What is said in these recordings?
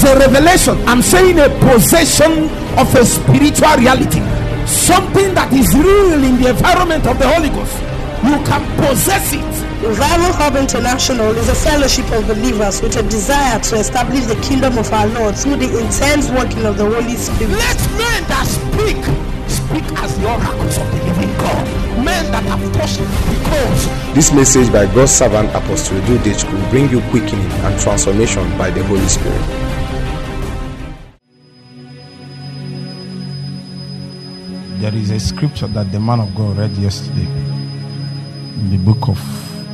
is a revelation. I'm saying a possession of a spiritual reality, something that is real in the environment of the Holy Ghost. You can possess it. Revival Hub International is a fellowship of believers with a desire to establish the kingdom of our Lord through the intense working of the Holy Spirit. Let men that speak as the oracles of the living God. Men that have touched the cause. This message by God's servant Apostle Edu Udechukwu will bring you quickening and transformation by the Holy Spirit. There is a scripture that the man of God read yesterday in the book of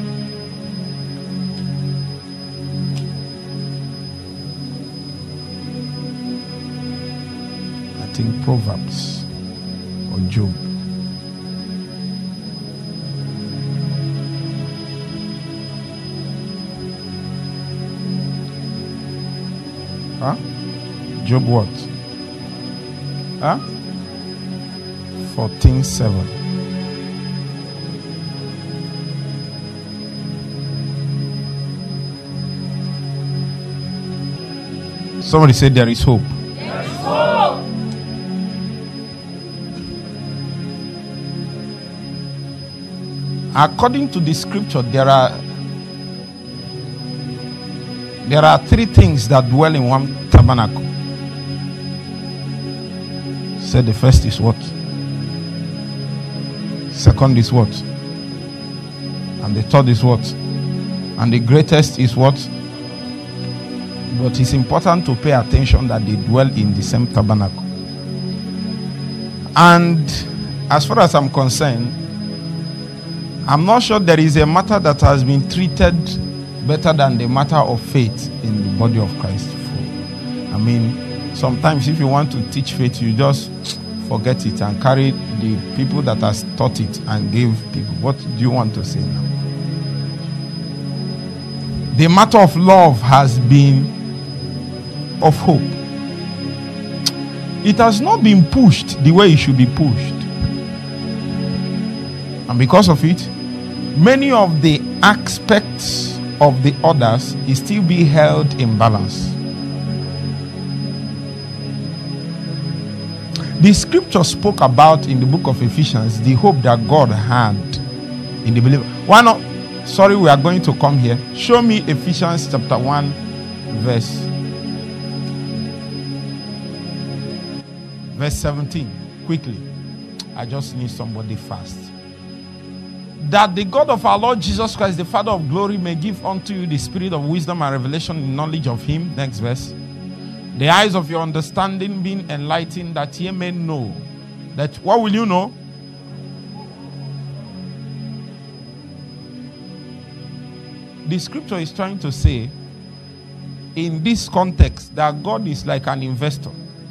Proverbs or Job. Job what? 14:7. Somebody said there is hope. There is hope. According to the scripture, there are three things that dwell in one tabernacle. Said the first is what? Second is what? And the third is what? And the greatest is what? But it's important to pay attention that they dwell in the same tabernacle. And as far as I'm concerned, I'm not sure there is a matter that has been treated better than the matter of faith in the body of Christ. I mean, sometimes if you want to teach faith, you just forget it and carry the people that has taught it and give people. What do you want to say now? The matter of love has been of hope. It has not been pushed the way it should be pushed. And because of it, many of the aspects of the others is still be held in balance. The scripture spoke about in the book of Ephesians the hope that God had in the believer. Why not? Sorry, we are going to come here. Show me Ephesians chapter 1 verse 17. Quickly. I just need somebody fast. That the God of our Lord Jesus Christ, the Father of glory, may give unto you the spirit of wisdom and revelation in knowledge of him. Next verse. The eyes of your understanding being enlightened, that ye may know. That what will you know? The scripture is trying to say, in this context, that God is like an investor.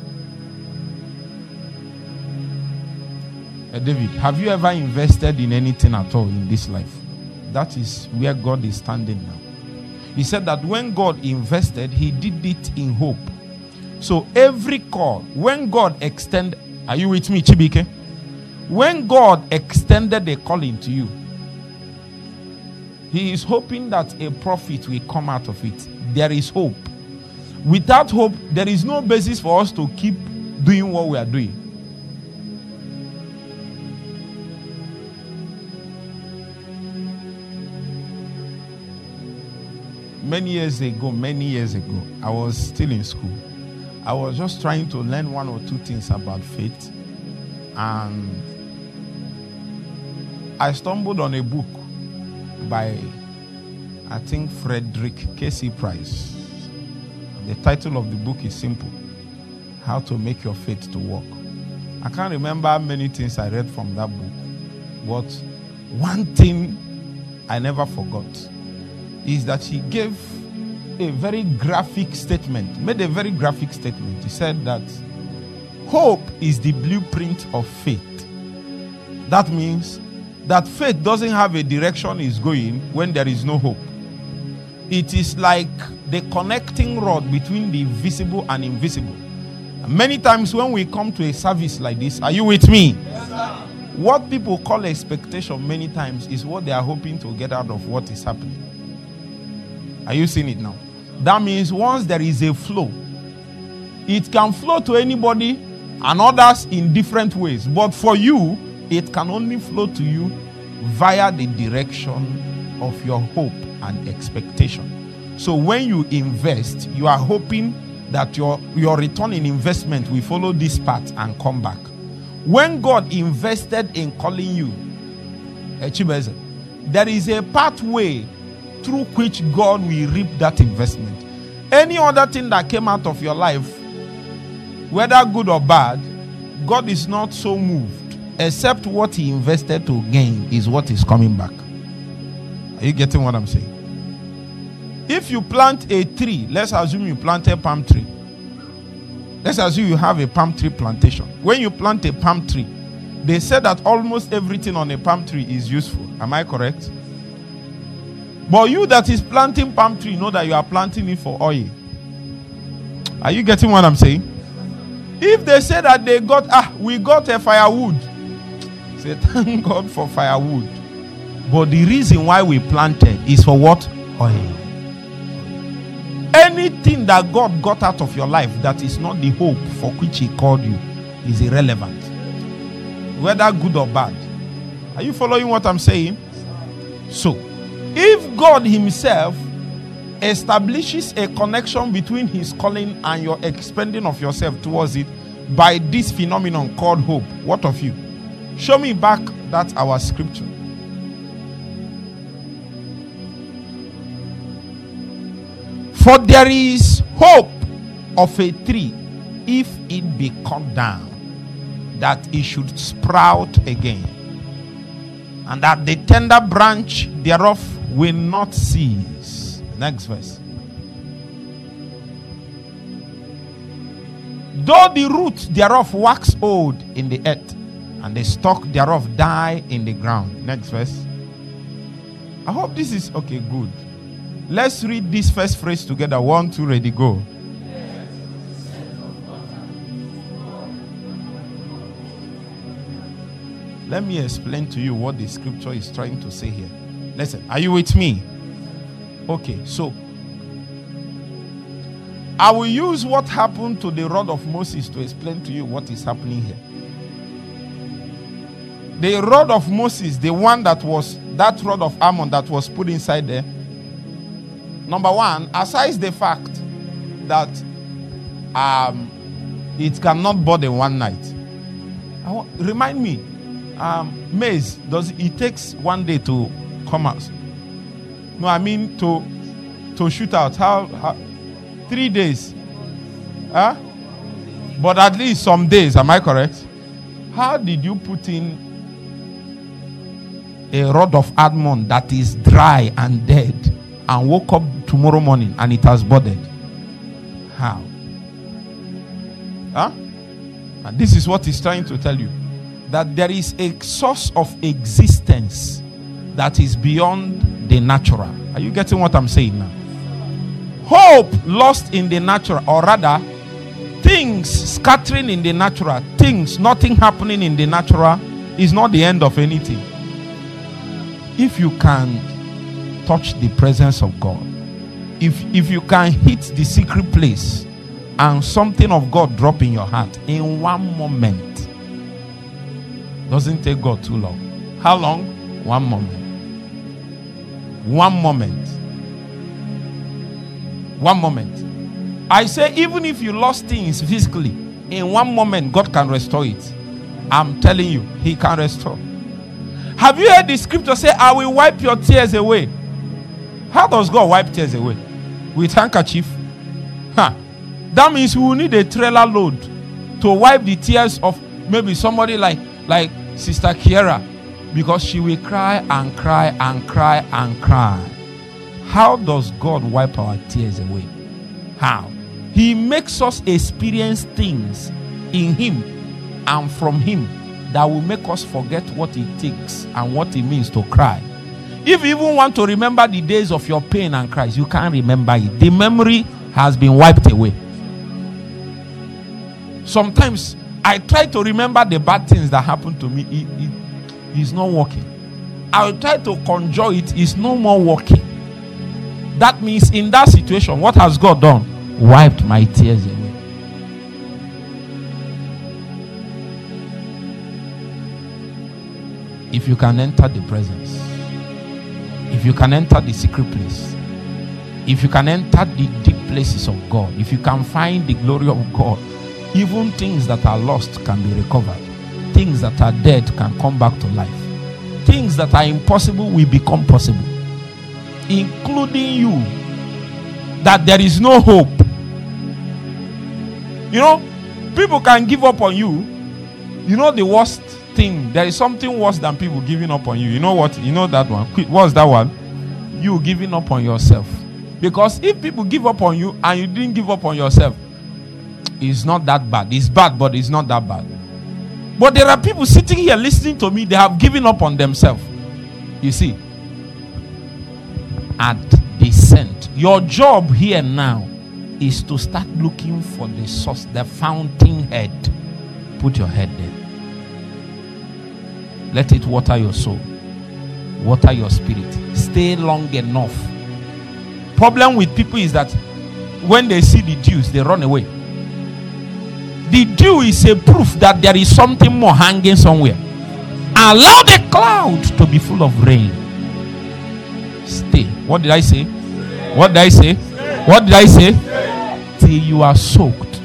David, have you ever invested in anything at all in this life? That is where God is standing now. He said that when God invested, he did it in hope. So every call, when God extended, are you with me, Chibike? When God extended a calling to you, he is hoping that a profit will come out of it. There is hope. Without hope, there is no basis for us to keep doing what we are doing. Many years ago, I was still in school. I was just trying to learn one or two things about faith. And I stumbled on a book by, I think, Frederick Casey Price. The title of the book is simple: How to Make Your Faith to Work. I can't remember many things I read from that book, but one thing I never forgot is that he gave a very graphic statement, made a very graphic statement. He said that hope is the blueprint of faith. That means that faith doesn't have a direction it's going when there is no hope. It is like the connecting rod between the visible and invisible. Many times when we come to a service like this, are you with me? Yes, sir. What people call expectation many times is what they are hoping to get out of what is happening. Are you seeing it now? That means once there is a flow, It can flow to anybody and others in different ways. But for you, it can only flow to you via the direction of your hope and expectation. So when you invest, you are hoping that your return in investment will follow this path and come back. When God invested in calling you, there is a pathway through which God will reap that investment. Any other thing that came out of your life, whether good or bad, God is not so moved, except what he invested to gain is what is coming back. Are you getting what I'm saying? If you plant a tree, let's assume you plant a palm tree. Let's assume you have a palm tree plantation. When you plant a palm tree, they said that almost everything on a palm tree is useful. Am I correct? But you that is planting palm tree know that you are planting it for oil. Are you getting what I'm saying? If they say that we got a firewood, say thank God for firewood. But the reason why we planted is for what? Oil. Anything that God got out of your life that is not the hope for which he called you is irrelevant, whether good or bad. Are you following what I'm saying? So, if God himself establishes a connection between his calling and your expending of yourself towards it by this phenomenon called hope, what of you? Show me back that our scripture. For there is hope of a tree, if it be cut down, that it should sprout again, and that the tender branch thereof will not cease. Next verse. Though the root thereof wax old in the earth, and the stalk thereof die in the ground. Next verse. I hope this is okay, good. Let's read this first phrase together. 1, 2, ready, go. Let me explain to you what the scripture is trying to say here. Listen, are you with me? Okay, so I will use what happened to the rod of Moses to explain to you what is happening here. The rod of Moses, the one that rod of Aaron that was put inside there. Number one, aside the fact that it cannot burn in one night. Remind me, maize, it takes one day to come out? No, I mean to shoot out. How 3 days? Huh? But at least some days, am I correct? How did you put in a rod of almond that is dry and dead and woke up tomorrow morning and it has budded? How? Huh? And this is what he's trying to tell you. That there is a source of existence that is beyond the natural. Are you getting what I'm saying now? Hope lost in the natural, or rather, things scattering in the natural, nothing happening in the natural is not the end of anything. If you can touch the presence of God, if you can hit the secret place and something of God drop in your heart in one moment, doesn't take God too long. How long? 1 moment. 1 moment. 1 moment. I say, even if you lost things physically, in 1 moment God can restore it. I'm telling you, he can restore. Have you heard the scripture say, I will wipe your tears away? How does God wipe tears away? With handkerchief? That means we will need a trailer load to wipe the tears of maybe somebody like Sister Kiera, because she will cry and cry and cry and cry. How does God wipe our tears away? How? He makes us experience things in him and from him that will make us forget what it takes and what it means to cry. If you even want to remember the days of your pain and cries, you can't remember it. The memory has been wiped away. Sometimes I try to remember the bad things that happened to me. It is not working. I will try to conjure it. It's no more working. That means in that situation, what has God done? Wiped my tears away. If you can enter the presence, if you can enter the secret place, if you can enter the deep places of God, if you can find the glory of God, even things that are lost can be recovered. Things that are dead can come back to life. Things that are impossible will become possible, including you. That there is no hope. You know, people can give up on you. You know the worst thing, there is something worse than people giving up on you. You know what? You know that one? What's that one? You giving up on yourself. Because if people give up on you and you didn't give up on yourself, it's not that bad. It's bad, but it's not that bad. But there are people sitting here listening to me, they have given up on themselves. You see, at descent, your job here now is to start looking for the source, the fountainhead. Put your head there. Let it water your soul, water your spirit. Stay long enough. Problem with people is that when they see the dews, they run away. The dew is a proof that there is something more hanging somewhere. Allow the cloud to be full of rain. Stay. What did I say? What did I say? What did I say? Till you are soaked.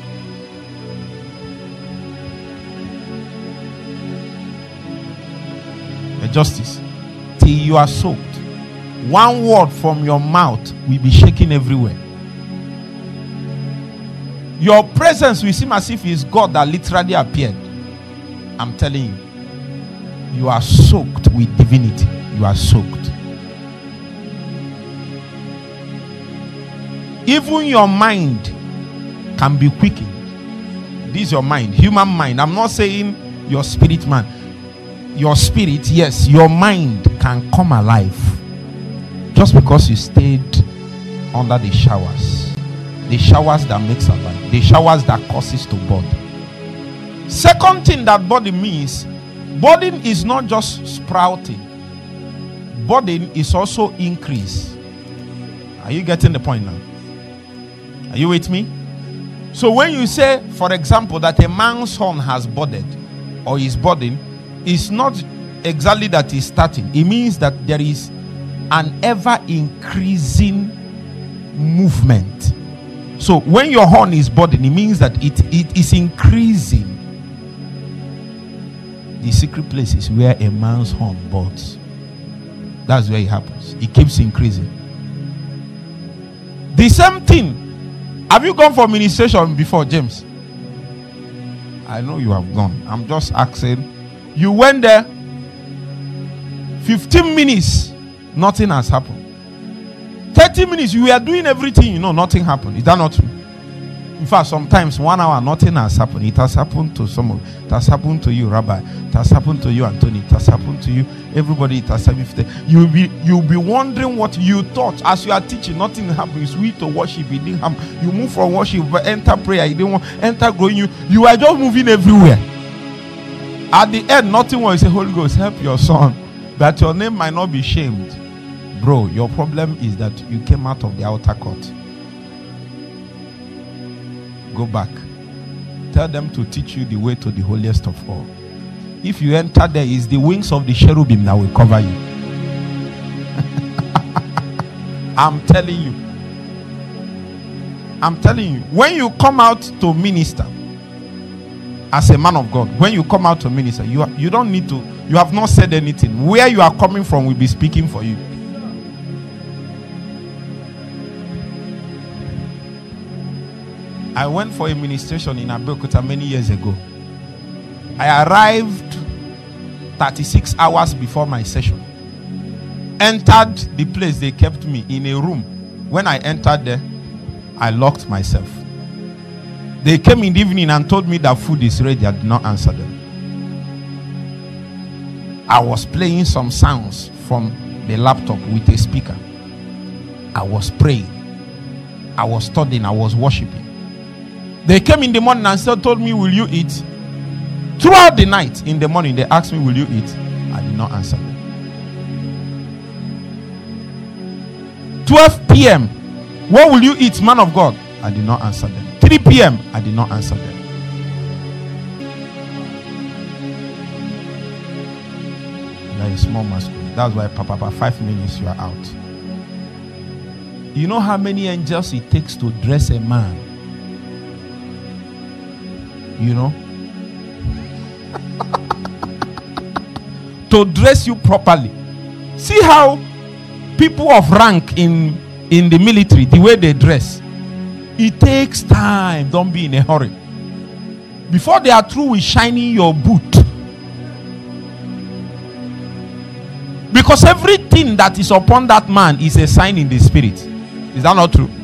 The justice. Till you are soaked. One word from your mouth will be shaking everywhere. Your presence will seem as if it's God that literally appeared. I'm telling you, you are soaked with divinity. You are soaked. Even your mind can be quickened. This is your mind, human mind. I'm not saying your spirit man. Your spirit, yes, your mind can come alive just because you stayed under the showers. The showers that makes alive. The showers that causes to bud. Second thing that budding means, budding is not just sprouting. Budding is also increase. Are you getting the point now? Are you with me? So when you say, for example, that a man's horn has budded or is budding, it's not exactly that he's starting. It means that there is an ever increasing movement. So when your horn is budding, it means that it is increasing. The secret place is where a man's horn buds. That's where it happens. It keeps increasing. The same thing. Have you gone for ministration before, James? I know you have gone. I'm just asking. You went there, 15 minutes, nothing has happened. 30 minutes, you were doing everything, nothing happened. Is that not true? In fact, sometimes 1 hour, nothing has happened. It has happened to someone. It has happened to you, Rabbi. It has happened to you, Anthony. It has happened to you, everybody. It has happened. You'll be wondering what you thought as you are teaching. Nothing happens. We to worship, it didn't happen. You move from worship, but enter prayer. You didn't want enter growing. You are just moving everywhere. At the end, nothing will say, Holy Ghost, help your son, that your name might not be shamed. Bro, your problem is that you came out of the outer court. Go back. Tell them to teach you the way to the holiest of all. If you enter there, it's the wings of the cherubim that will cover you. I'm telling you. I'm telling you. When you come out to minister, as a man of God, when you come out to minister, you don't need to, you have not said anything. Where you are coming from will be speaking for you. I went for a ministration in Abeokuta many years ago. I arrived 36 hours before my session. Entered the place, they kept me in a room. When I entered there, I locked myself. They came in the evening and told me that food is ready. I did not answer them. I was playing some sounds from the laptop with a speaker. I was praying. I was studying. I was worshiping. They came in the morning and told me, will you eat? Throughout the night, in the morning, they asked me, will you eat? I did not answer them. 12 p.m. What will you eat, man of God? I did not answer them. 3 p.m. I did not answer them. a small masquerade. That's why, Papa, 5 minutes you are out. You know how many angels it takes to dress a man? You know? To dress you properly. See how people of rank in the military, the way they dress, it takes time. Don't be in a hurry. Before they are through with shining your boot. Because everything that is upon that man is a sign in the spirit. Is that not true?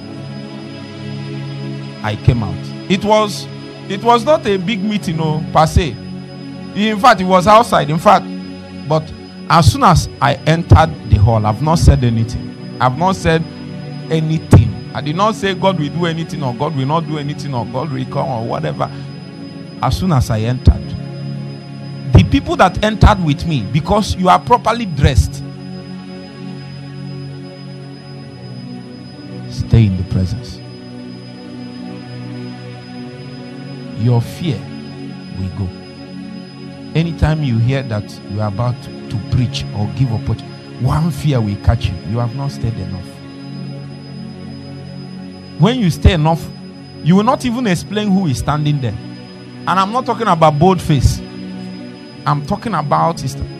I came out. It was not a big meeting, per se. In fact, it was outside. In fact, but as soon as I entered the hall, I've not said anything. I've not said anything. I did not say God will do anything, or God will not do anything, or God will come, or whatever. As soon as I entered, the people that entered with me, because you are properly dressed, stay in the presence. Your fear will go. Anytime you hear that you are about to preach or give opportunity, one fear will catch you. You have not stayed enough. When you stay enough, you will not even explain who is standing there. And I'm not talking about bold face. I'm talking about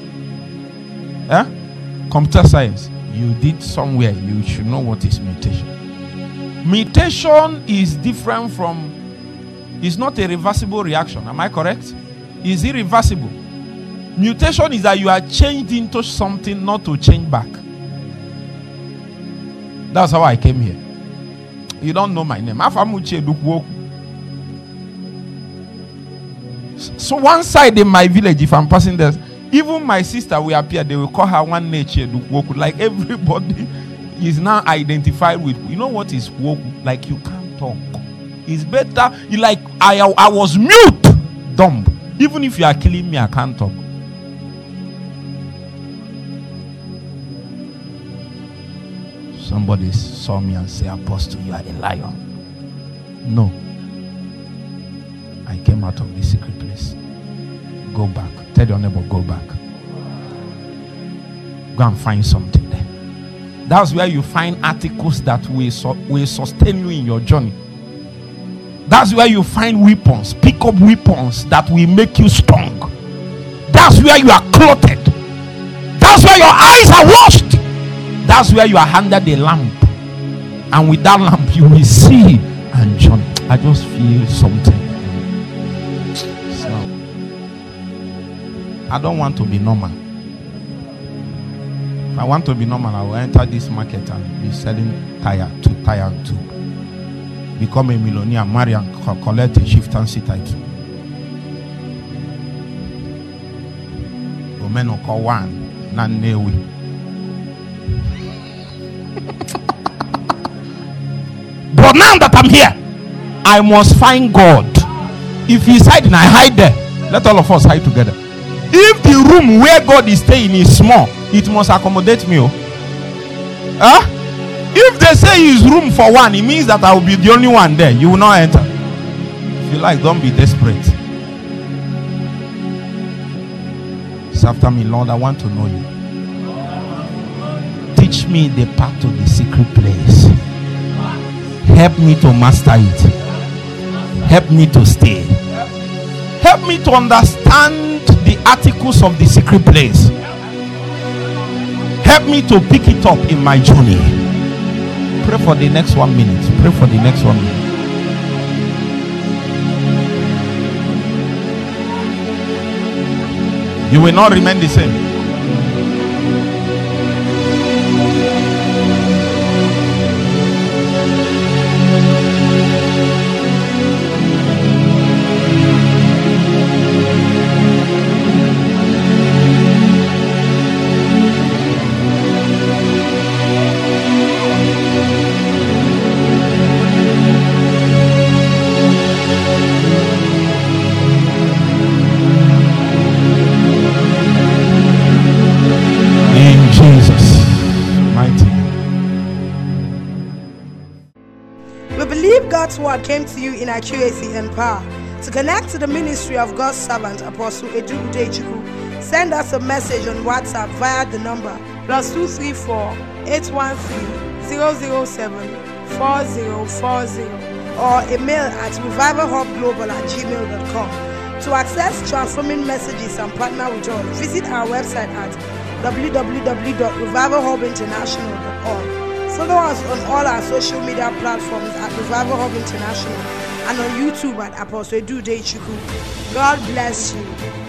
computer science. You did somewhere. You should know what is mutation. Mutation is different from, it's not a reversible reaction. Am I correct? It's irreversible. Mutation is that you are changed into something, not to change back. That's how I came here. You don't know my name. So one side in my village, if I'm passing there, even my sister will appear. They will call her one nature Woku. Like everybody is now identified with. You know what is Woku? Like you can't talk. It's better. You like I was mute, dumb. Even if you are killing me, I can't talk. Somebody saw me and said, Apostle, you are a lion. No. I came out of the secret place. Go back. Tell your neighbor, go back. Go and find something there. That's where you find articles that will sustain you in your journey. That's where you find weapons. Pick up weapons that will make you strong. That's where you are clothed. That's where your eyes are washed. That's where you are handed a lamp. And with that lamp, you will see and journey. I just feel something. So, I don't want to be normal. If I want to be normal, I will enter this market and be selling tire and tube. Become a millionaire, marry and collect a chieftaincy title. Omeno call one, Nanewi. But now that I'm here, I must find God. If He's hiding, I hide there. Let all of us hide together. If the room where God is staying is small, it must accommodate me. If they say His room for one, it means that I will be the only one there. You will not enter. If you like, don't be desperate. Say after me, Lord, I want to know you. Teach me the path to the secret place. Help me to master it. Help me to stay. Help me to understand the articles of the secret place. Help me to pick it up in my journey. Pray for the next 1 minute. Pray for the next 1 minute. You will not remain the same. God's word came to you in accuracy and power. To connect to the ministry of God's servant, Apostle Edu Udechukwu, Send us a message on WhatsApp via the number +234 813 007 4040 or email at revivalhubglobal@gmail.com. To access transforming messages and partner with us, visit our website at www.revivalhubinternational.org. Follow us on all our social media platforms at Revival Hub International and on YouTube at Apostle Edu Deichukwu. God bless you.